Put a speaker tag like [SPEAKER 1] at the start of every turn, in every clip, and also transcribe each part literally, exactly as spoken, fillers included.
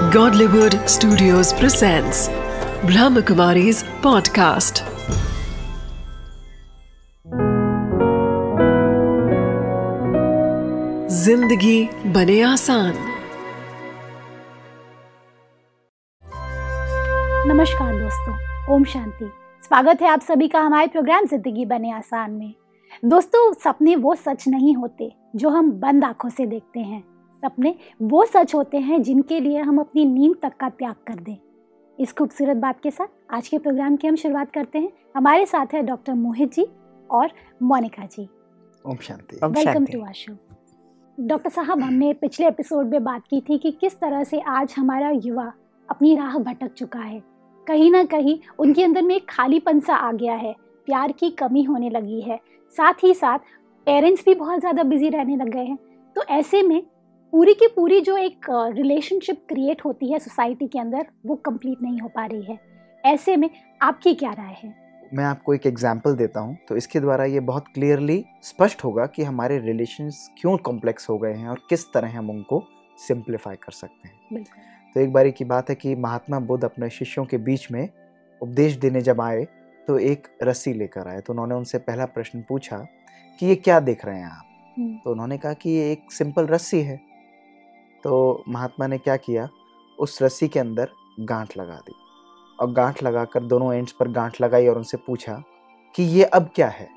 [SPEAKER 1] Godlywood Studios presents Brahmakumari's podcast. जिंदगी बने आसान।
[SPEAKER 2] नमस्कार दोस्तों, ओम शांति। स्वागत है आप सभी का हमारे प्रोग्राम जिंदगी बने आसान में। दोस्तों, सपने वो सच नहीं होते जो हम बंद आंखों से देखते हैं। सपने वो सच होते हैं जिनके लिए हम अपनी नींद तक का त्याग कर दें। इस खूबसूरत बात के साथ आज के प्रोग्राम की हम शुरुआत करते हैं। हमारे साथ है डॉक्टर मोहित जी और Monika ji.
[SPEAKER 3] Om Shanti.
[SPEAKER 2] Welcome to our show. Doctor साहब, हमने पिछले एपिसोड में बात की थी कि किस तरह से आज हमारा युवा अपनी राह भटक चुका है। कहीं ना कहीं उनके अंदर में एक खालीपन सा आ गया है, प्यार की कमी होने लगी है। साथ ही साथ पेरेंट्स भी बहुत ज़्यादा बिजी रहने लग गए हैं। तो ऐसे में पूरी की पूरी जो एक रिलेशनशिप क्रिएट होती है सोसाइटी के अंदर, वो कंप्लीट नहीं हो पा रही है। ऐसे में आपकी क्या राय है?
[SPEAKER 3] मैं आपको एक एग्जांपल देता हूँ, तो इसके द्वारा ये बहुत क्लियरली स्पष्ट होगा कि हमारे रिलेशंस क्यों कॉम्प्लेक्स हो गए हैं और किस तरह हम उनको सिंप्लीफाई कर सकते हैं।
[SPEAKER 2] बिल्कुल।
[SPEAKER 3] तो एक बारी की बात है कि महात्मा बुद्ध अपने शिष्यों के बीच में उपदेश देने जब आए तो एक रस्सी लेकर आए। तो उन्होंने उनसे पहला प्रश्न पूछा कि ये क्या देख रहे हैं आप? तो उन्होंने कहा कि ये एक सिंपल रस्सी है। तो महात्मा ने क्या किया, उस रस्सी के अंदर गांठ लगा दी और गांठ लगाकर दोनों एंड्स पर गांठ लगाई और उनसे पूछा कि ये अब क्या है?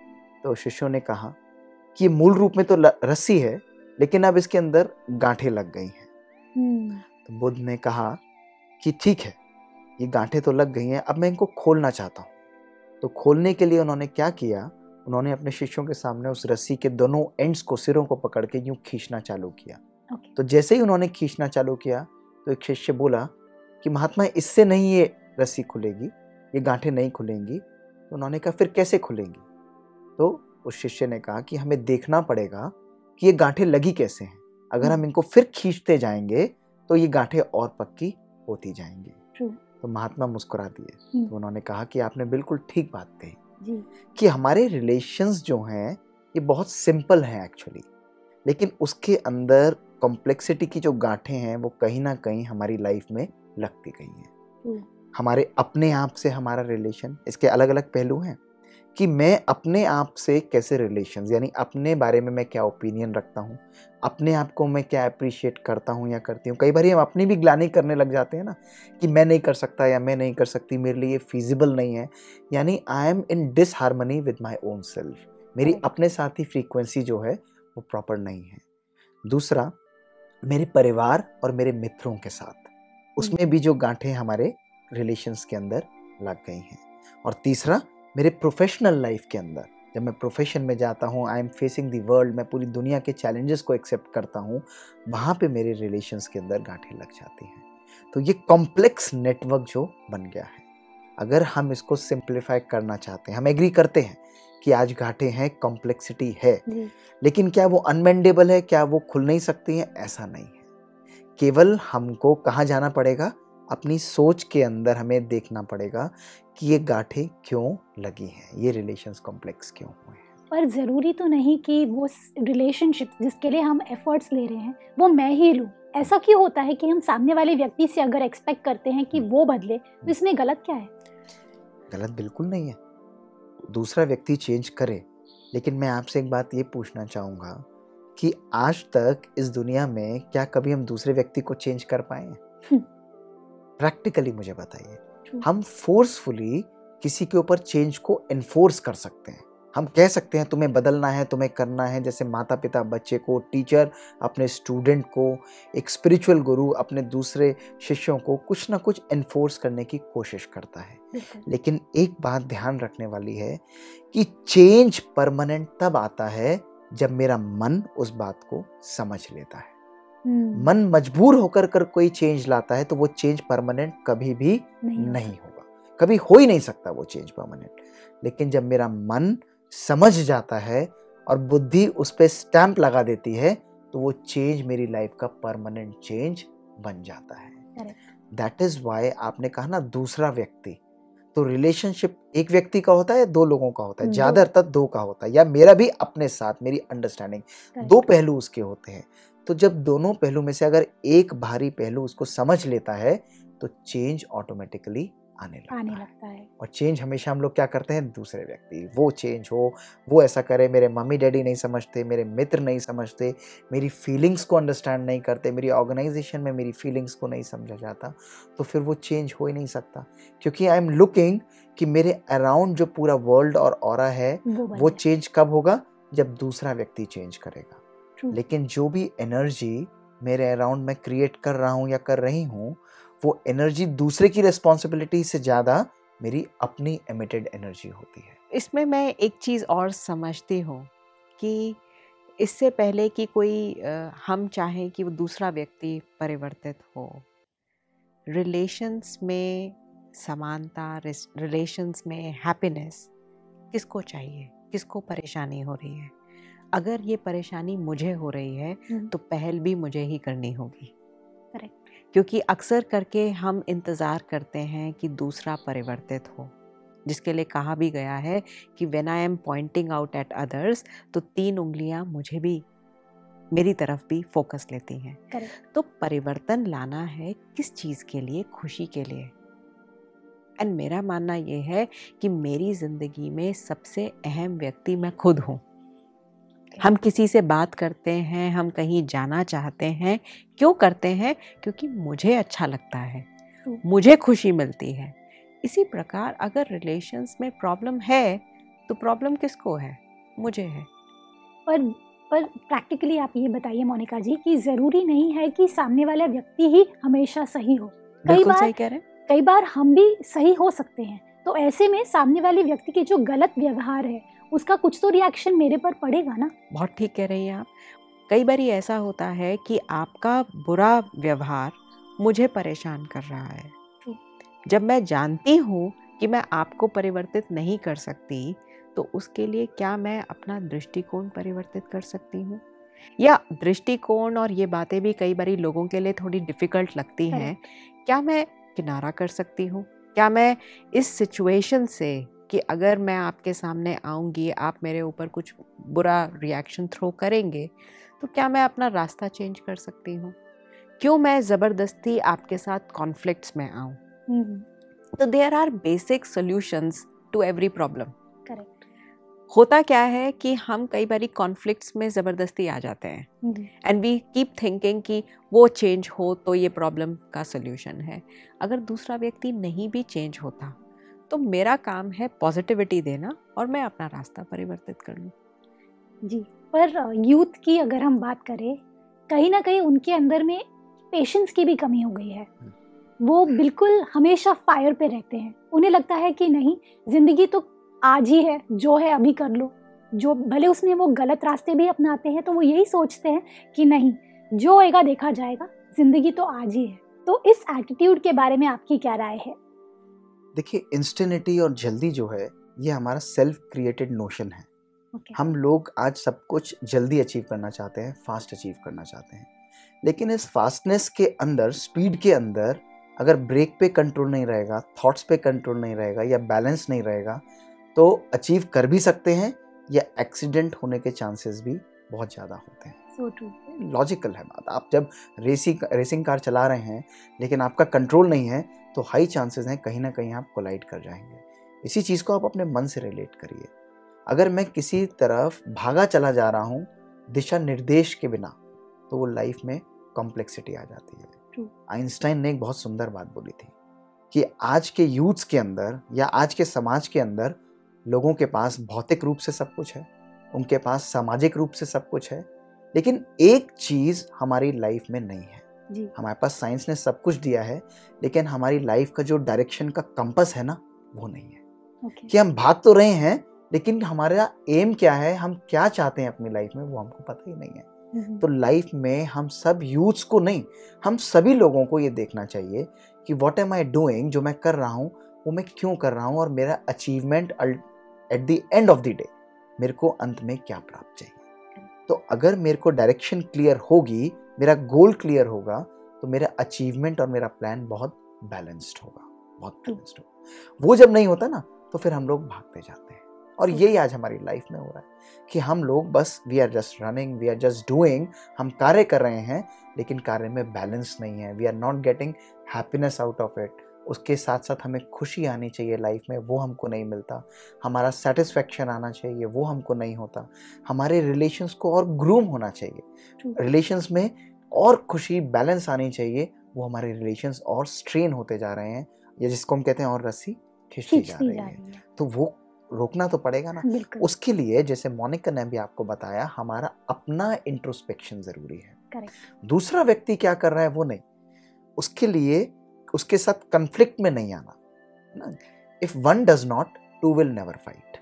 [SPEAKER 3] तो शिष्यों ने कहा कि मूल रूप में तो रस्सी है, लेकिन अब इसके अंदर गांठें लग गई हैं। तो बुद्ध ने कहा कि ठीक है, ये गांठें तो लग गई हैं, अब मैं इनको खोलना चाहता हूँ। तो खोलने के लिए उन्होंने क्या किया, उन्होंने अपने शिष्यों के सामने उस रस्सी के दोनों एंड्स को, सिरों को पकड़ के यूं खींचना चालू किया।
[SPEAKER 2] okay.
[SPEAKER 3] तो जैसे ही उन्होंने खींचना चालू किया तो एक शिष्य बोला कि महात्मा, इससे नहीं ये रस्सी खुलेगी, ये गांठें नहीं खुलेंगी। तो उन्होंने कहा फिर कैसे खुलेंगी? तो उस शिष्य ने कहा कि हमें देखना पड़ेगा कि ये गांठें लगी कैसे हैं। अगर हम इनको फिर खींचते जाएंगे तो ये गांठें और पक्की होती जाएंगी। तो महात्मा मुस्कुरा दिए। तो उन्होंने कहा कि आपने बिल्कुल ठीक बात कही
[SPEAKER 2] जी।
[SPEAKER 3] कि हमारे रिलेशंस जो हैं ये बहुत सिंपल हैं एक्चुअली, लेकिन उसके अंदर कॉम्प्लेक्सिटी की जो गांठें हैं वो कहीं ना कहीं हमारी लाइफ में लगती गई हैं। हमारे अपने आप से हमारा रिलेशन, इसके अलग अलग पहलू हैं कि मैं अपने आप से कैसे रिलेशंस, यानी अपने बारे में मैं क्या ओपिनियन रखता हूँ, अपने आप को मैं क्या अप्रिशिएट करता हूँ या करती हूँ। कई बार हम अपनी भी ग्लानि करने लग जाते हैं ना कि मैं नहीं कर सकता या मैं नहीं कर सकती, मेरे लिए फीजिबल नहीं है, यानी I am in disharmony with my own self. मेरी अपने साथ ही फ्रीक्वेंसी जो है वो प्रॉपर नहीं है। दूसरा, मेरे परिवार और मेरे मित्रों के साथ, उसमें भी जो गांठें हमारे रिलेशंस के अंदर लग गई हैं। और तीसरा, मेरे प्रोफेशनल लाइफ के अंदर, जब मैं प्रोफेशन में जाता हूँ, I am facing the world, मैं पूरी दुनिया के चैलेंजेस को एक्सेप्ट करता हूँ, वहाँ पे मेरे रिलेशंस के अंदर गांठें लग जाती हैं। तो ये कॉम्प्लेक्स नेटवर्क जो बन गया है, अगर हम इसको सिंप्लीफाई करना चाहते हैं, हम एग्री करते हैं कि आज गांठें हैं, कॉम्प्लेक्सिटी है, लेकिन क्या वो अनमेंडेबल है? क्या वो खुल नहीं सकती हैं? ऐसा नहीं है। केवल हमको कहाँ जाना पड़ेगा? अपनी सोच के अंदर हमें देखना पड़ेगा कि ये गांठें क्यों लगी हैं, ये रिलेशंस कॉम्प्लेक्स क्यों हुए हैं।
[SPEAKER 2] पर ज़रूरी तो नहीं कि वो रिलेशनशिप जिसके लिए हम एफर्ट्स ले रहे हैं वो मैं ही लूँ। ऐसा क्यों होता है कि हम सामने वाले व्यक्ति से अगर एक्सपेक्ट करते हैं कि वो बदले, तो इसमें गलत क्या है?
[SPEAKER 3] गलत बिल्कुल नहीं है, दूसरा व्यक्ति चेंज करे। लेकिन मैं आपसे एक बात ये पूछना चाहूँगा कि आज तक इस दुनिया में क्या कभी हम दूसरे व्यक्ति को चेंज कर पाए हैं? प्रैक्टिकली मुझे बताइए। हम फोर्सफुली किसी के ऊपर चेंज को एनफोर्स कर सकते हैं। हम कह सकते हैं तुम्हें बदलना है, तुम्हें करना है, जैसे माता पिता बच्चे को, टीचर अपने स्टूडेंट को, एक स्पिरिचुअल गुरु अपने दूसरे शिष्यों को कुछ ना कुछ एनफोर्स करने की कोशिश करता है। लेकिन एक बात ध्यान रखने वाली है कि चेंज परमानेंट तब आता है जब मेरा मन उस बात को समझ लेता है। hmm. मन मजबूर होकर कर कोई चेंज लाता है तो वो चेंज परमानेंट कभी भी नहीं, नहीं होगा, कभी हो ही नहीं सकता वो चेंज परमानेंट। लेकिन जब मेरा मन समझ जाता है और बुद्धि उस पर स्टैंप लगा देती है तो वो चेंज मेरी लाइफ का परमानेंट चेंज बन जाता है। दैट इज वाई आपने कहा ना दूसरा व्यक्ति, तो रिलेशनशिप एक व्यक्ति का होता है या दो लोगों का होता है,
[SPEAKER 2] दो।
[SPEAKER 3] ज्यादातर दो का होता है, या मेरा भी अपने साथ मेरी अंडरस्टैंडिंग, दो पहलू उसके होते हैं। तो जब दोनों पहलू में से अगर एक भारी पहलू उसको समझ लेता है तो चेंज ऑटोमेटिकली आने लगता
[SPEAKER 2] आने
[SPEAKER 3] है।
[SPEAKER 2] लगता है।
[SPEAKER 3] और चेंज हमेशा हम लोग क्या करते हैं, दूसरे व्यक्ति वो चेंज हो, वो ऐसा करे, मेरे मम्मी डैडी नहीं समझते, मेरे मित्र नहीं समझते, मेरी फीलिंग्स को अंडरस्टैंड नहीं करते, मेरी ऑर्गेनाइजेशन में मेरी फीलिंग्स को नहीं समझा जाता, तो फिर वो चेंज हो ही नहीं सकता। क्योंकि आई एम लुकिंग कि मेरे अराउंड जो पूरा वर्ल्ड और ऑरा है
[SPEAKER 2] वो बन
[SPEAKER 3] वो
[SPEAKER 2] जाए।
[SPEAKER 3] चेंज कब होगा, जब दूसरा व्यक्ति चेंज करेगा।
[SPEAKER 2] True.
[SPEAKER 3] लेकिन जो भी एनर्जी मेरे अराउंड में क्रिएट कर रहा हूँ या कर रही हूँ, वो एनर्जी दूसरे की रिस्पॉन्सिबिलिटी से ज़्यादा मेरी अपनी एमिटेड एनर्जी होती है।
[SPEAKER 4] इसमें मैं एक चीज़ और समझती हूँ कि इससे पहले कि कोई अ, हम चाहें कि वो दूसरा व्यक्ति परिवर्तित हो, रिलेशंस में समानता, रिलेशंस में हैप्पीनेस किसको चाहिए, किसको परेशानी हो रही है। अगर ये परेशानी मुझे हो रही है तो पहल भी मुझे ही करनी होगी।
[SPEAKER 2] करेक्ट।
[SPEAKER 4] क्योंकि अक्सर करके हम इंतज़ार करते हैं कि दूसरा परिवर्तित हो, जिसके लिए कहा भी गया है कि when I am pointing out at others तो तीन उंगलियां मुझे भी, मेरी तरफ भी फोकस लेती हैं।
[SPEAKER 2] करेक्ट।
[SPEAKER 4] तो परिवर्तन लाना है किस चीज़ के लिए, खुशी के लिए। एंड मेरा मानना ये है कि मेरी ज़िंदगी में सबसे अहम व्यक्ति मैं खुद हूँ। हम किसी से बात करते हैं, हम कहीं जाना चाहते हैं, क्यों करते हैं? क्योंकि मुझे अच्छा लगता है, मुझे खुशी मिलती है। इसी प्रकार अगर रिलेशंस में प्रॉब्लम है तो प्रॉब्लम किसको है? मुझे है।
[SPEAKER 2] पर पर प्रैक्टिकली आप ये बताइए मोनिका जी कि ज़रूरी नहीं है कि सामने वाला व्यक्ति ही हमेशा सही हो। कई
[SPEAKER 4] बिल्कुल
[SPEAKER 2] बार
[SPEAKER 4] सही कह रहे हैं।
[SPEAKER 2] कई बार हम भी सही हो सकते हैं, तो ऐसे में सामने वाले व्यक्ति के जो गलत व्यवहार है उसका कुछ तो रिएक्शन मेरे पर पड़ेगा ना।
[SPEAKER 4] बहुत ठीक कह रही हैं आप। कई बार ऐसा होता है कि आपका बुरा व्यवहार मुझे परेशान कर रहा है। जब मैं जानती हूँ कि मैं आपको परिवर्तित नहीं कर सकती, तो उसके लिए क्या मैं अपना दृष्टिकोण परिवर्तित कर सकती हूँ? या दृष्टिकोण और ये बातें भी कई बार लोगों के लिए थोड़ी डिफ़िकल्ट लगती हैं। क्या मैं किनारा कर सकती हूँ? क्या मैं इस सिचुएशन से कि अगर मैं आपके सामने आऊँगी, आप मेरे ऊपर कुछ बुरा रिएक्शन थ्रो करेंगे, तो क्या मैं अपना रास्ता चेंज कर सकती हूँ? क्यों मैं ज़बरदस्ती आपके साथ कॉन्फ्लिक्ट्स में आऊँ? तो there are basic solutions to every problem.
[SPEAKER 2] Correct.
[SPEAKER 4] होता क्या है कि हम कई बारी कॉन्फ्लिक्ट्स में ज़बरदस्ती आ जाते हैं एंड वी कीप थिंकिंग कि वो चेंज हो तो ये प्रॉब्लम का सॉल्यूशन है। अगर दूसरा व्यक्ति नहीं भी चेंज होता तो मेरा काम है पॉजिटिविटी देना और मैं अपना रास्ता परिवर्तित कर लूँ।
[SPEAKER 2] जी, पर यूथ की अगर हम बात करें, कहीं ना कहीं उनके अंदर में पेशेंस की भी कमी हो गई है। वो बिल्कुल हमेशा फायर पे रहते हैं। उन्हें लगता है कि नहीं, जिंदगी तो आज ही है, जो है अभी कर लो। जो भले उसमें वो गलत रास्ते भी अपनाते हैं तो वो यही सोचते हैं कि नहीं, जो होएगा देखा जाएगा, जिंदगी तो आज ही है। तो इस एटीट्यूड के बारे में आपकी क्या राय है?
[SPEAKER 3] देखिए, इंस्टेंटिटी और जल्दी जो है ये हमारा सेल्फ क्रिएटेड नोशन है।
[SPEAKER 2] okay.
[SPEAKER 3] हम लोग आज सब कुछ जल्दी अचीव करना चाहते हैं, फास्ट अचीव करना चाहते हैं, लेकिन इस फास्टनेस के अंदर, स्पीड के अंदर अगर ब्रेक पे कंट्रोल नहीं रहेगा, थॉट्स पे कंट्रोल नहीं रहेगा या बैलेंस नहीं रहेगा तो अचीव कर भी सकते हैं या एक्सीडेंट होने के चांसेस भी बहुत ज़्यादा होते हैं।
[SPEAKER 2] so true.
[SPEAKER 3] लॉजिकल है बात। आप जब रेसिंग रेसिंग कार चला रहे हैं लेकिन आपका कंट्रोल नहीं है तो हाई चांसेस हैं कहीं ना कहीं आप कोलाइड कर जाएंगे। इसी चीज़ को आप अपने मन से रिलेट करिए। अगर मैं किसी तरफ भागा चला जा रहा हूँ दिशा निर्देश के बिना, तो वो लाइफ में कॉम्प्लेक्सिटी आ जाती है। आइंस्टाइन ने एक बहुत सुंदर बात बोली थी कि आज के यूथ्स के अंदर या आज के समाज के अंदर लोगों के पास भौतिक रूप से सब कुछ है, उनके पास सामाजिक रूप से सब कुछ है, लेकिन एक चीज़ हमारी लाइफ में नहीं है।
[SPEAKER 2] जी।
[SPEAKER 3] हमारे पास साइंस ने सब कुछ दिया है, लेकिन हमारी लाइफ का जो डायरेक्शन का कंपास है ना, वो नहीं है।
[SPEAKER 2] okay.
[SPEAKER 3] कि हम भाग तो रहे हैं लेकिन हमारा एम क्या है, हम क्या चाहते हैं अपनी लाइफ में, वो हमको पता ही नहीं है।
[SPEAKER 2] mm-hmm.
[SPEAKER 3] तो लाइफ में हम सब यूथ्स को नहीं, हम सभी लोगों को ये देखना चाहिए कि व्हाट एम आई डूइंग, जो मैं कर रहा हूँ वो मैं क्यों कर रहा हूँ और मेरा achievement at the end of the day मेरे को अंत में क्या प्राप्त चाहिए। तो अगर मेरे को डायरेक्शन क्लियर होगी, मेरा गोल क्लियर होगा, तो मेरा अचीवमेंट और मेरा प्लान बहुत बैलेंस्ड होगा। बहुत बैलेंस्ड हो। वो जब नहीं होता ना तो फिर हम लोग भागते जाते हैं, और यही आज हमारी लाइफ में हो रहा है कि हम लोग बस we are just running, we are just doing, हम कार्य कर रहे हैं लेकिन कार्य में बैलेंस नहीं है, we are not getting happiness out of it. उसके साथ साथ हमें खुशी आनी चाहिए लाइफ में, वो हमको नहीं मिलता। हमारा सेटिस्फेक्शन आना चाहिए, वो हमको नहीं होता। हमारे रिलेशंस को और ग्रूम होना चाहिए, रिलेशंस में और खुशी बैलेंस आनी चाहिए, वो हमारे रिलेशंस और स्ट्रेन होते जा रहे हैं, या जिसको हम कहते हैं और रस्सी खींचती जा रही है। तो वो रोकना तो पड़ेगा ना। उसके लिए जैसे मोनिका ने भी आपको बताया, हमारा अपना इंट्रोस्पेक्शन जरूरी है। Correct. दूसरा व्यक्ति क्या कर रहा है वो नहीं, उसके लिए उसके साथ कन्फ्लिक्ट में नहीं आना। If one does not, two will never fight.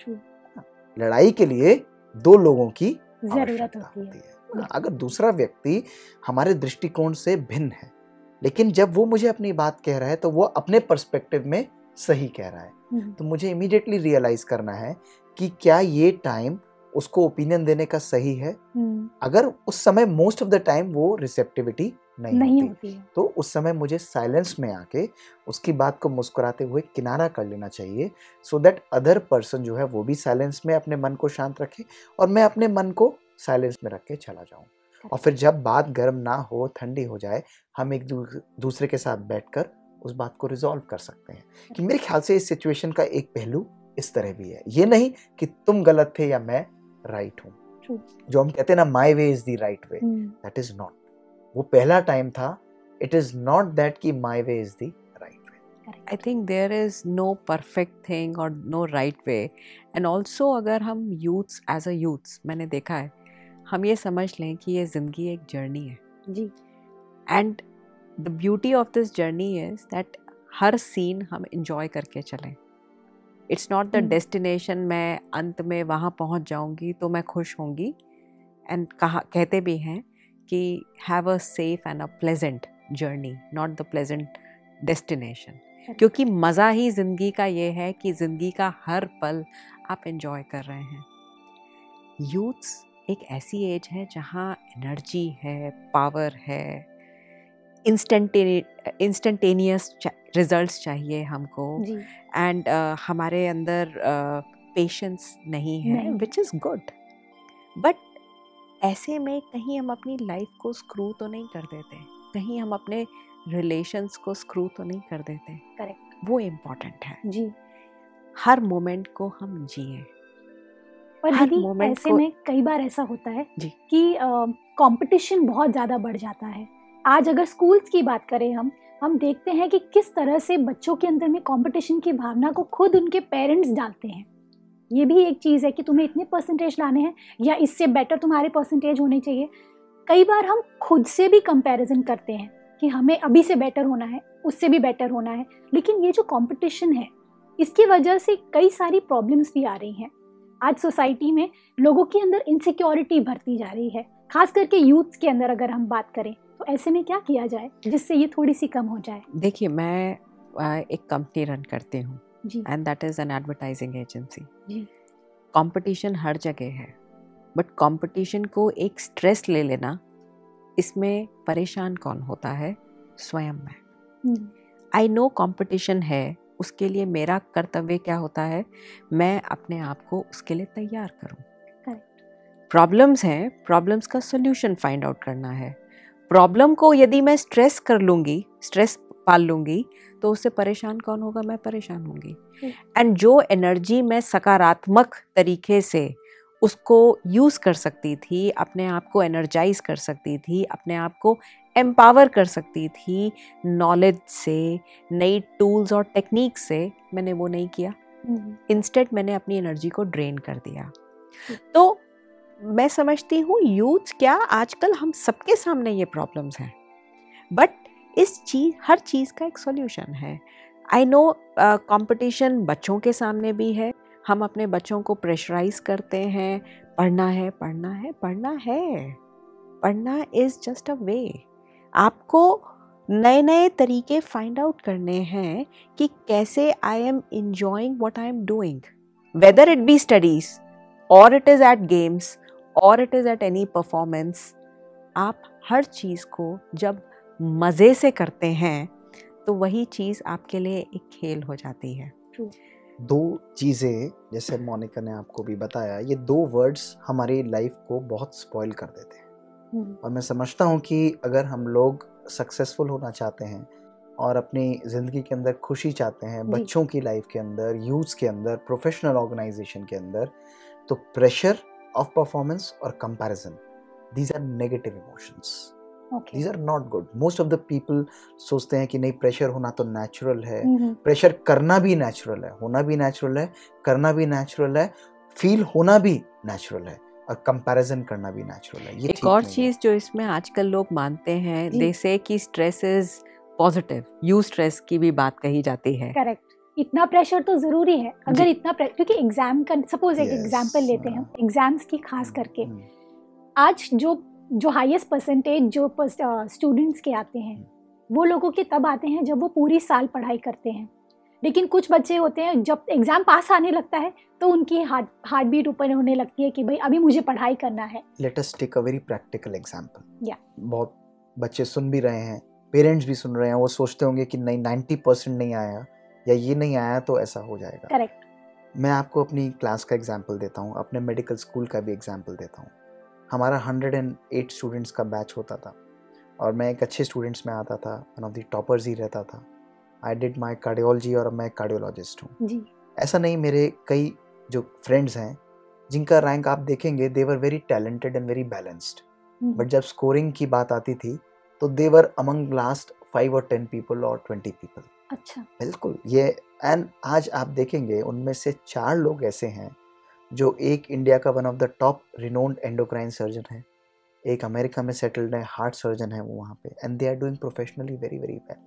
[SPEAKER 3] लड़ाई के लिए दो लोगों की जरूरत होती है, है। अगर दूसरा व्यक्ति हमारे दृष्टिकोण से भिन्न है, लेकिन जब वो मुझे अपनी बात कह रहा है तो वो अपने पर्सपेक्टिव में सही कह रहा है, तो मुझे इमीडिएटली रियलाइज करना है कि क्या ये टाइम उसको ओपिनियन देने का सही है। अगर उस समय मोस्ट ऑफ द टाइम वो रिसेप्टिविटी नहीं, नहीं होती, होती तो उस समय मुझे साइलेंस में आके उसकी बात को मुस्कुराते हुए किनारा कर लेना चाहिए, सो दैट अदर पर्सन जो है वो भी साइलेंस में अपने मन को शांत रखे और मैं अपने मन को साइलेंस में रख के चला जाऊं। और फिर जब बात गर्म ना हो, ठंडी हो जाए, हम एक दूसरे के साथ बैठकर उस बात को रिजॉल्व कर सकते हैं। कि मेरे ख्याल से इस सिचुएशन का एक पहलू इस तरह भी है, ये नहीं कि तुम गलत थे या मैं राइट हूँ। जो हम कहते हैं ना, my way is the right way, that is not. वो पहला टाइम था, इट इज नॉट दैट कि my way is the right way.
[SPEAKER 4] I think there is no perfect thing और no right way. And also अगर हम youths as a youths, मैंने देखा है, हम ये समझ लें कि ये जिंदगी एक जर्नी है जी। And the beauty of this journey is that हर सीन हम इंजॉय करके चलें। इट्स नॉट द डेस्टिनेशन, मैं अंत में वहाँ पहुँच जाऊँगी तो मैं खुश होंगी। एंड कहा कहते भी हैं कि have a safe and a pleasant journey, not the pleasant destination. क्योंकि मज़ा ही ज़िंदगी का ये है कि ज़िंदगी का हर पल आप इंजॉय कर रहे हैं। यूथ्स एक ऐसी एज है जहाँ एनर्जी है, पावर है, इंस्टेंटेनियस इंस्टेंटेनियस रिजल्ट्स चाहिए हमको, एंड uh, हमारे अंदर पेशेंस uh, नहीं है, विच इज़ गुड। बट ऐसे में कहीं हम अपनी लाइफ को स्क्रू तो नहीं कर देते, कहीं हम अपने रिलेशंस को स्क्रू तो नहीं कर देते। करेक्ट, वो इम्पोर्टेंट है जी। हर मोमेंट को हम जिए।
[SPEAKER 2] पर दीदी ऐसे में कई बार ऐसा होता है जी कि कंपटीशन uh, बहुत ज़्यादा बढ़ जाता है। आज अगर स्कूल्स की बात करें हम हम देखते हैं कि किस तरह से बच्चों के अंदर में कंपटीशन की भावना को खुद उनके पेरेंट्स डालते हैं। ये भी एक चीज़ है कि तुम्हें इतने परसेंटेज लाने हैं या इससे बेटर तुम्हारे परसेंटेज होने चाहिए। कई बार हम खुद से भी कंपैरिजन करते हैं कि हमें अभी से बेटर होना है, उससे भी बेटर होना है। लेकिन ये जो कंपटीशन है, इसकी वजह से कई सारी प्रॉब्लम्स भी आ रही हैं। आज सोसाइटी में लोगों के अंदर इनसिक्योरिटी बढ़ती जा रही है, खास करके यूथ्स के अंदर अगर हम बात करें तो ऐसे में क्या किया जाए जिससे ये थोड़ी सी कम हो जाए?
[SPEAKER 4] देखिए, मैं एक कंपनी रन करती हूँ and that is an advertising agency. Competition हर जगह है, बट कंपटीशन को एक स्ट्रेस ले लेना, इसमें परेशान कौन होता है? स्वयं मैं। आई नो कंपटीशन है, उसके लिए मेरा कर्तव्य क्या होता है? मैं अपने आप को उसके लिए तैयार करूँ। प्रॉब्लम्स हैं, प्रॉब्लम्स का सोल्यूशन फाइंड आउट करना है। प्रॉब्लम को यदि मैं स्ट्रेस कर लूँगी, स्ट्रेस पाल लूँगी, तो उससे परेशान कौन होगा? मैं परेशान होंगी। एंड जो एनर्जी मैं सकारात्मक तरीके से उसको यूज़ कर सकती थी, अपने आप को एनर्जाइज कर सकती थी, अपने आप को एम्पावर कर सकती थी नॉलेज से, नई टूल्स और टेक्निक से, मैंने वो नहीं किया। इंस्टेड मैंने अपनी एनर्जी को ड्रेन कर दिया। तो मैं समझती हूँ यूथ क्या, आजकल हम सबके सामने ये प्रॉब्लम्स हैं, बट इस चीज़ हर चीज़ का एक सॉल्यूशन है। आई नो कंपटीशन बच्चों के सामने भी है। हम अपने बच्चों को प्रेशराइज करते हैं, पढ़ना है पढ़ना है पढ़ना है पढ़ना इज़ जस्ट अ वे। आपको नए नए तरीके फाइंड आउट करने हैं कि कैसे I am enjoying what I am doing, whether it be studies और इट इज़ एट गेम्स और it is at any performance. आप हर चीज़ को जब मज़े से करते हैं तो वही चीज़ आपके लिए एक खेल हो जाती है।
[SPEAKER 3] दो चीज़ें जैसे मोनिका ने आपको भी बताया, ये दो वर्ड्स हमारी लाइफ को बहुत स्पॉइल कर देते हैं। और मैं समझता हूँ कि अगर हम लोग सक्सेसफुल होना चाहते हैं और अपनी ज़िंदगी के अंदर खुशी चाहते हैं, बच्चों की लाइफ के अंदर, यूथ्स के अंदर, प्रोफेशनल ऑर्गेनाइजेशन के अंदर, तो प्रेशर ऑफ परफॉर्मेंस और comparison, these are negative emotions, these are not good. Most of the people सोचते हैं कि नहीं, प्रेशर होना तो नेचुरल है, प्रेशर करना भी नेचुरल है, होना भी नेचुरल है, करना भी नेचुरल है, फील होना भी नेचुरल है, और कंपैरिजन करना भी नेचुरल है। ये
[SPEAKER 4] एक और चीज जो इसमें आजकल लोग मानते हैं, दे से कि stress is positive, eustress की भी बात कही जाती है।
[SPEAKER 2] करेक्ट, इतना प्रेशर तो जरूरी है। अगर इतना क्योंकि एग्जाम का, सपोज एक एग्जाम्पल लेते हैं एग्जाम्स की खास करके, आज जो जो हाईएस्ट परसेंटेज जो स्टूडेंट्स के आते हैं वो लोगों के तब आते हैं जब वो पूरी साल पढ़ाई करते हैं। लेकिन कुछ बच्चे होते हैं जब एग्जाम पास आने लगता है तो उनकी हार्ट हार्ट बीट ऊपर होने लगती है कि भाई अभी मुझे पढ़ाई करना है।
[SPEAKER 3] Let us take a very practical example.
[SPEAKER 2] या
[SPEAKER 3] बहुत बच्चे सुन भी रहे हैं, पेरेंट्स भी सुन रहे हैं, वो सोचते होंगे कि नहीं नाइन्टी परसेंट नहीं आया या ये नहीं आया तो ऐसा हो जाएगा।
[SPEAKER 2] करेक्ट।
[SPEAKER 3] मैं आपको अपनी क्लास का एग्जांपल देता हूँ, अपने मेडिकल स्कूल का भी एग्जांपल देता हूँ। हमारा हंड्रेड एंड एट स्टूडेंट्स का बैच होता था और मैं एक अच्छे स्टूडेंट्स में आता था, वन ऑफ द टॉपर्स ही रहता था। आई डिड माई कार्डियोलॉजी और मैं कार्डियोलॉजिस्ट हूँ जी। ऐसा नहीं, मेरे कई जो फ्रेंड्स हैं जिनका रैंक आप देखेंगे, they were very talented and very balanced, but जब स्कोरिंग की बात आती थी तो they were among last five और टेन पीपल और ट्वेंटी पीपल।
[SPEAKER 2] अच्छा,
[SPEAKER 3] बिल्कुल ये। एंड आज आप देखेंगे उनमें से चार लोग ऐसे हैं जो एक इंडिया का one of the top renowned endocrine surgeon है, एक अमेरिका में सेटल्ड है, हार्ट सर्जन है वो वहाँ पे, and they are doing professionally very very well.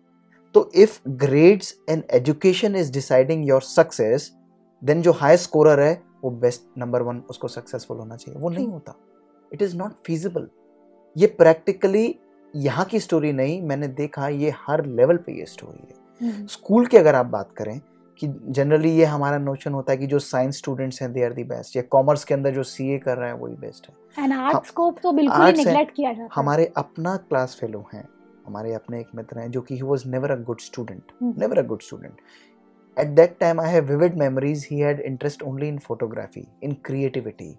[SPEAKER 3] तो if grades and education is deciding your success, then जो हाई स्कोरर है वो बेस्ट नंबर वन, उसको सक्सेसफुल होना चाहिए। वो नहीं होता, इट इज नॉट फीजिबल। ये प्रैक्टिकली यहाँ की स्टोरी नहीं, मैंने देखा ये हर लेवल पे ये स्टोरी है। स्कूल की अगर आप बात करें कि जनरली ये हमारा नोशन होता है कि जो साइंस स्टूडेंट्स हैं दे आर दी बेस्ट, या कॉमर्स के अंदर जो सीए कर रहा है वही बेस्ट है।
[SPEAKER 2] एंड आर्ट्स को तो बिल्कुल ही नेग्लेक्ट किया जाता है।
[SPEAKER 3] हमारे अपना क्लास फेलो हैं, हमारे अपने एक मित्र हैं जो कि he was never a good student, never a good student. At that time I have vivid memories, he had interest only in photography, in creativity.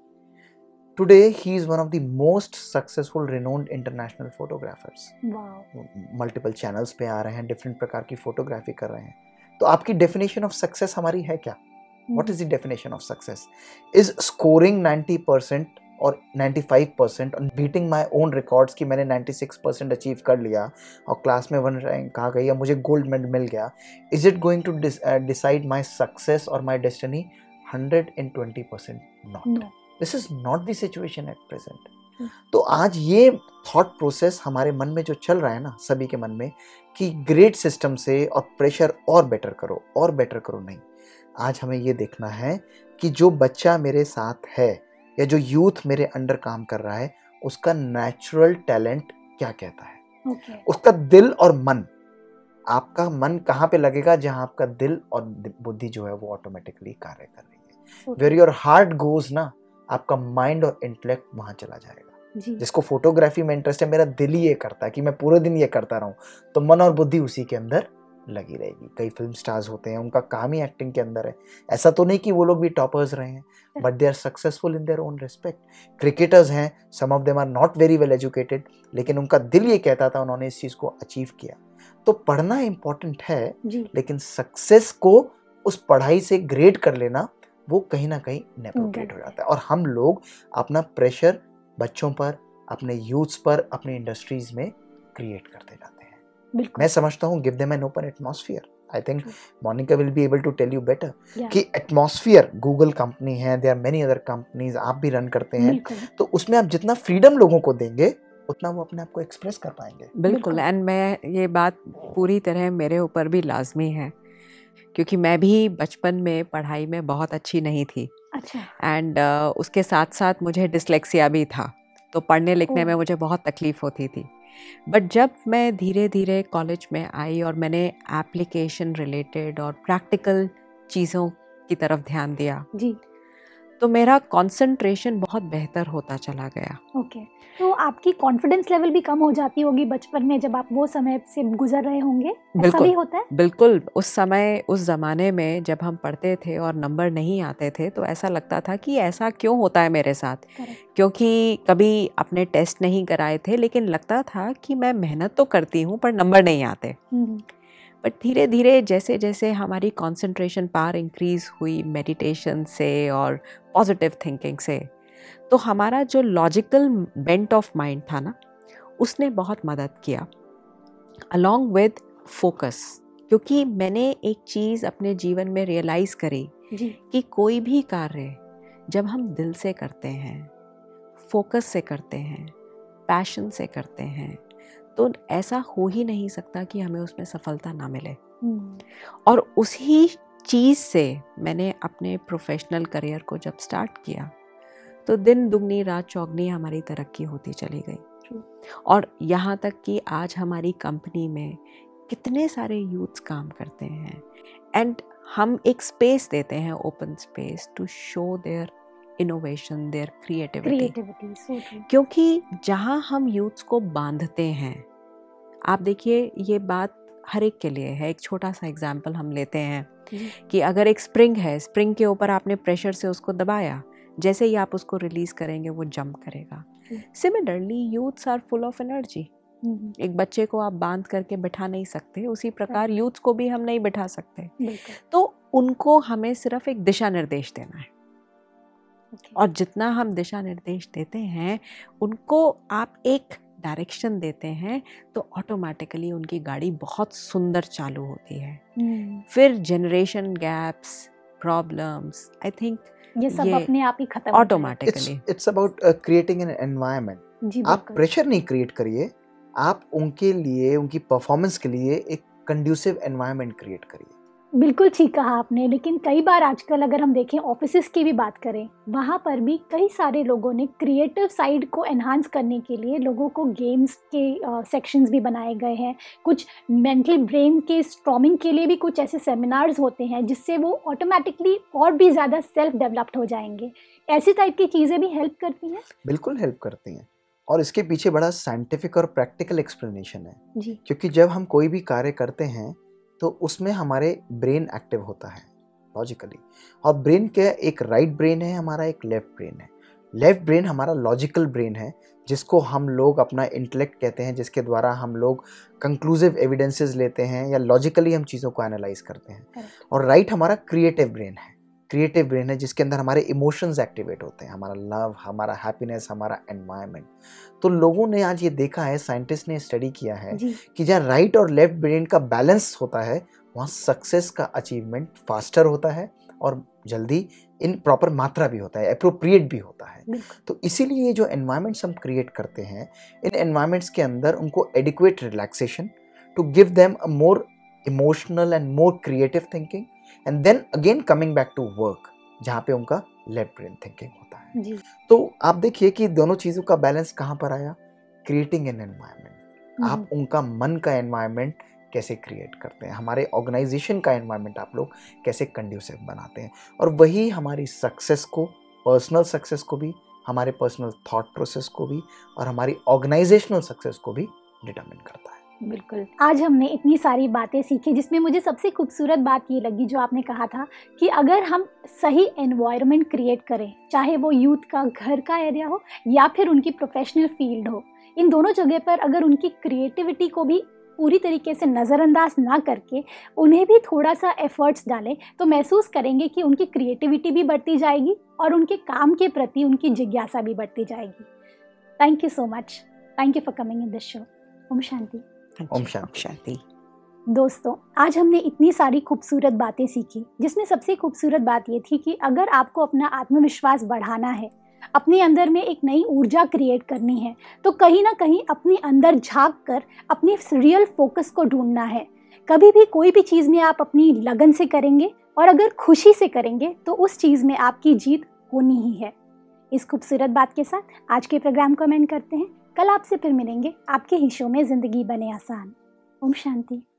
[SPEAKER 3] Today he is one of the most successful renowned international photographers.
[SPEAKER 2] Wow.
[SPEAKER 3] Multiple channels पे आ रहे हैं, different प्रकार की photography कर रहे हैं। तो आपकी definition of success हमारी है क्या? hmm. What is the definition of success? Is scoring ninety percent और ninety-five percent और beating my own records कि मैंने ninety-six percent achieve कर लिया और क्लास में वन रैंक आ गई या मुझे गोल्ड मेडल मिल गया, is it going to uh, decide my success or my destiny? one hundred twenty percent not. No. This is not the situation at present. hmm. तो आज ये थॉट प्रोसेस हमारे मन में जो चल रहा है ना, सभी के मन में, कि ग्रेड सिस्टम से और प्रेशर और बेटर करो और बेटर करो, नहीं। आज हमें ये देखना है कि जो बच्चा मेरे साथ है या जो यूथ मेरे अंडर काम कर रहा है, उसका नेचुरल टैलेंट क्या कहता है।
[SPEAKER 2] okay.
[SPEAKER 3] उसका दिल और मन, आपका मन कहाँ पे लगेगा? जहाँ आपका दिल और बुद्धि जो है वो ऑटोमेटिकली कार्य कर रही है।
[SPEAKER 2] okay.
[SPEAKER 3] Where your heart goes ना, आपका माइंड और इंटेलेक्ट वहां चला जाएगा जी। जिसको फोटोग्राफी में इंटरेस्ट है, मेरा दिल ही ये करता है कि मैं पूरे दिन ये करता रहूं, तो मन और बुद्धि उसी के अंदर लगी रहेगी। कई फिल्म स्टार्स होते हैं, उनका काम ही एक्टिंग के अंदर है। ऐसा तो नहीं कि वो लोग भी टॉपर्स रहे हैं, but they are successful in their own respect. Cricketers हैं, some of them are not very well educated, लेकिन उनका दिल ये कहता था, उन्होंने इस चीज को अचीव किया। तो पढ़ना इंपॉर्टेंट है जी। लेकिन सक्सेस को उस पढ़ाई से ग्रेड कर लेना वो कहीं ना कहीं इनएप्रोप्रिएट हो जाता है। और हम लोग अपना प्रेशर बच्चों पर, अपने यूथ्स पर, अपने इंडस्ट्रीज में क्रिएट करते जाते हैं। मैं समझता हूँ give them an open atmosphere. I think Monika will be able to tell you better कि एटमॉस्फेयर, गूगल कंपनी है, there are many other companies, आप भी रन करते हैं, तो उसमें आप जितना फ्रीडम लोगों को देंगे उतना वो अपने आप को एक्सप्रेस कर पाएंगे।
[SPEAKER 4] बिल्कुल। एंड मैं ये बात पूरी तरह मेरे ऊपर भी लाजमी है, क्योंकि मैं भी बचपन में पढ़ाई में बहुत अच्छी नहीं थी।
[SPEAKER 2] अच्छा।
[SPEAKER 4] एंड uh, उसके साथ साथ मुझे डिसलेक्सिया भी था, तो पढ़ने लिखने में मुझे बहुत तकलीफ़ होती थी। बट जब मैं धीरे धीरे कॉलेज में आई और मैंने एप्लीकेशन रिलेटेड और प्रैक्टिकल चीज़ों की तरफ ध्यान दिया
[SPEAKER 2] जी,
[SPEAKER 4] तो मेरा कंसंट्रेशन बहुत बेहतर होता चला गया।
[SPEAKER 2] Okay okay. तो आपकी कॉन्फिडेंस लेवल भी कम हो जाती होगी बचपन में जब आप वो समय से गुजर रहे होंगे, ऐसा भी होता है?
[SPEAKER 4] बिल्कुल। उस समय, उस ज़माने में जब हम पढ़ते थे और नंबर नहीं आते थे तो ऐसा लगता था कि ऐसा क्यों होता है मेरे साथ। Correct. क्योंकि कभी अपने टेस्ट नहीं कराए थे, लेकिन लगता था कि मैं मेहनत तो करती हूँ पर नंबर नहीं आते। hmm. बट धीरे धीरे जैसे जैसे हमारी कंसंट्रेशन पावर इंक्रीज हुई मेडिटेशन से और पॉजिटिव थिंकिंग से, तो हमारा जो लॉजिकल बेंट ऑफ माइंड था ना, उसने बहुत मदद किया अलॉन्ग विद फोकस। क्योंकि मैंने एक चीज़ अपने जीवन में रियलाइज़ करी जी। कि कोई भी कार्य जब हम दिल से करते हैं, फोकस से करते हैं, पैशन से करते हैं, तो ऐसा हो ही नहीं सकता कि हमें उसमें सफलता ना मिले। और उसी चीज़ से मैंने अपने प्रोफेशनल करियर को जब स्टार्ट किया तो दिन दुगनी रात चौगनी हमारी तरक्की होती चली गई। और यहाँ तक कि आज हमारी कंपनी में कितने सारे यूथ्स काम करते हैं एंड हम एक स्पेस देते हैं, open space, to show their innovation, their creativity. क्योंकि जहाँ हम यूथ्स को बांधते हैं, आप देखिए ये बात हर एक के लिए है। एक छोटा सा एग्जाम्पल हम लेते हैं कि अगर एक स्प्रिंग है, स्प्रिंग के ऊपर आपने प्रेशर से उसको दबाया, जैसे ही आप उसको रिलीज करेंगे वो जंप करेगा। Similarly youths are full of energy. एक बच्चे को आप बांध करके बिठा नहीं सकते, उसी प्रकार यूथ्स को भी हम नहीं बिठा सकते। तो उनको हमें सिर्फ एक दिशा निर्देश देना है। okay. और जितना हम दिशा निर्देश देते हैं, उनको आप एक डायरेक्शन देते हैं, तो ऑटोमेटिकली उनकी गाड़ी बहुत सुंदर चालू होती है। hmm. फिर generation gaps, problems, I think
[SPEAKER 2] ये सब अपने आप ही खत्म
[SPEAKER 4] automatically.
[SPEAKER 3] It's about creating an environment. आप प्रेशर नहीं क्रिएट करिए, आप उनके लिए, उनकी परफॉर्मेंस के लिए एक कंड्यूसिव एनवायरनमेंट क्रिएट करिए।
[SPEAKER 2] बिल्कुल ठीक कहा आपने। लेकिन कई बार आजकल अगर हम देखें ऑफिसेस की भी बात करें, वहाँ पर भी कई सारे लोगों ने क्रिएटिव साइड को एनहांस करने के लिए लोगों को गेम्स के सेक्शंस भी बनाए गए हैं। कुछ मेंटल ब्रेन के स्ट्रॉमिंग के लिए भी कुछ ऐसे सेमिनार्स होते हैं जिससे वो ऑटोमेटिकली और भी ज़्यादा सेल्फ डेवलप्ड हो जाएंगे। ऐसी टाइप की चीज़ें भी हेल्प करती हैं?
[SPEAKER 3] बिल्कुल हेल्प करती हैं, और इसके पीछे बड़ा साइंटिफिक और प्रैक्टिकल एक्सप्लेनेशन है
[SPEAKER 2] जी।
[SPEAKER 3] क्योंकि जब हम कोई भी कार्य करते हैं तो उसमें हमारे ब्रेन एक्टिव होता है लॉजिकली, और ब्रेन के एक राइट ब्रेन है, हमारा एक लेफ्ट ब्रेन है। लेफ्ट ब्रेन हमारा लॉजिकल ब्रेन है, जिसको हम लोग अपना इंटेलेक्ट कहते हैं, जिसके द्वारा हम लोग कंक्लूसिव एविडेंसेस लेते हैं या लॉजिकली हम चीज़ों को एनालाइज करते हैं। और राइट हमारा क्रिएटिव ब्रेन है, क्रिएटिव ब्रेन है जिसके अंदर हमारे इमोशंस एक्टिवेट होते हैं, हमारा लव, हमारा हैप्पीनेस, हमारा एनवायरनमेंट। तो लोगों ने आज ये देखा है, साइंटिस्ट ने स्टडी किया है कि जहाँ राइट और लेफ्ट ब्रेन का बैलेंस होता है, वहाँ सक्सेस का अचीवमेंट फास्टर होता है और जल्दी इन प्रॉपर मात्रा भी होता है, एप्रोप्रिएट भी होता है। तो इसीलिए जो एनवायरनमेंट्स हम क्रिएट करते हैं, इन एनवायरनमेंट्स के अंदर उनको adequate relaxation to give them a more emotional and more creative thinking, and then again coming back to work, जहाँ पे उनका लेफ्ट ब्रेन थिंकिंग होता है जी। तो आप देखिए कि दोनों चीज़ों का बैलेंस कहाँ पर आया, क्रिएटिंग एन एनवायरनमेंट। आप उनका मन का एनवायरनमेंट कैसे क्रिएट करते हैं, हमारे ऑर्गेनाइजेशन का एनवायरनमेंट आप लोग कैसे कंड्यूसिव बनाते हैं, और वही हमारी सक्सेस को, पर्सनल सक्सेस को भी, हमारे पर्सनल थॉट प्रोसेस को भी, और हमारी ऑर्गेनाइजेशनल सक्सेस को भी डिटरमिन करता है।
[SPEAKER 2] बिल्कुल। आज हमने इतनी सारी बातें सीखी, जिसमें मुझे सबसे खूबसूरत बात ये लगी जो आपने कहा था कि अगर हम सही एनवायरनमेंट क्रिएट करें, चाहे वो यूथ का घर का एरिया हो या फिर उनकी प्रोफेशनल फील्ड हो, इन दोनों जगह पर अगर उनकी क्रिएटिविटी को भी पूरी तरीके से नज़रअंदाज ना करके उन्हें भी थोड़ा सा एफर्ट्स डालें, तो महसूस करेंगे कि उनकी क्रिएटिविटी भी बढ़ती जाएगी और उनके काम के प्रति उनकी जिज्ञासा भी बढ़ती जाएगी। Thank you so much. Thank you for coming in this show. ओम शांति।
[SPEAKER 3] ओम शांति।
[SPEAKER 2] दोस्तों, आज हमने इतनी सारी खूबसूरत बातें सीखी, जिसमें सबसे खूबसूरत बात ये थी कि अगर आपको अपना आत्मविश्वास बढ़ाना है, अपने अंदर में एक नई ऊर्जा क्रिएट करनी है, तो कहीं ना कहीं अपने अंदर झांक कर अपनी रियल फोकस को ढूंढना है। कभी भी कोई भी चीज़ में आप अपनी लगन से करेंगे और अगर खुशी से करेंगे तो उस चीज़ में आपकी जीत होनी ही है। इस खूबसूरत बात के साथ आज के प्रोग्राम को हम एंड करते हैं। कल आपसे फिर मिलेंगे आपके ही शो में ज़िंदगी बने आसान। ओम शांति।